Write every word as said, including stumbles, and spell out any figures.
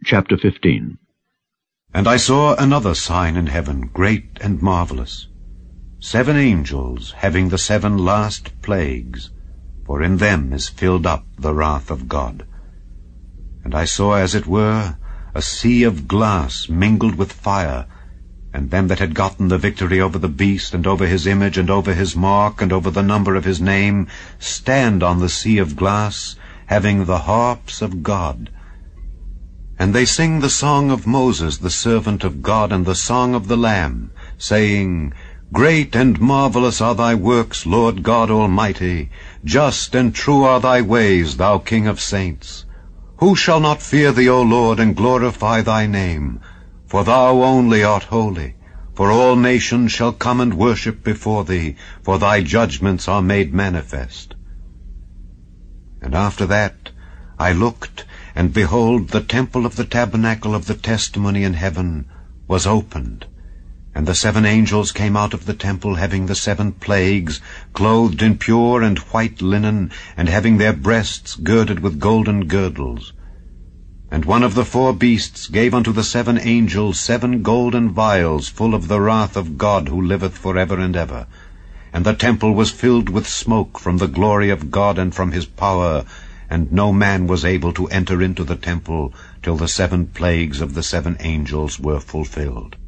Chapter fifteen. And I saw another sign in heaven, great and marvelous, seven angels having the seven last plagues, for in them is filled up the wrath of God. And I saw, as it were, a sea of glass mingled with fire, and them that had gotten the victory over the beast, and over his image, and over his mark, and over the number of his name, stand on the sea of glass, having the harps of God. And they sing the song of Moses, the servant of God, and the song of the Lamb, saying, Great and marvelous are thy works, Lord God Almighty. Just and true are thy ways, thou King of saints. Who shall not fear thee, O Lord, and glorify thy name? For thou only art holy. For all nations shall come and worship before thee, for thy judgments are made manifest. And after that I looked, and behold, the temple of the tabernacle of the testimony in heaven was opened. And the seven angels came out of the temple, having the seven plagues, clothed in pure and white linen, and having their breasts girded with golden girdles. And one of the four beasts gave unto the seven angels seven golden vials, full of the wrath of God, who liveth for ever and ever. And the temple was filled with smoke from the glory of God and from his power, and no man was able to enter into the temple till the seven plagues of the seven angels were fulfilled.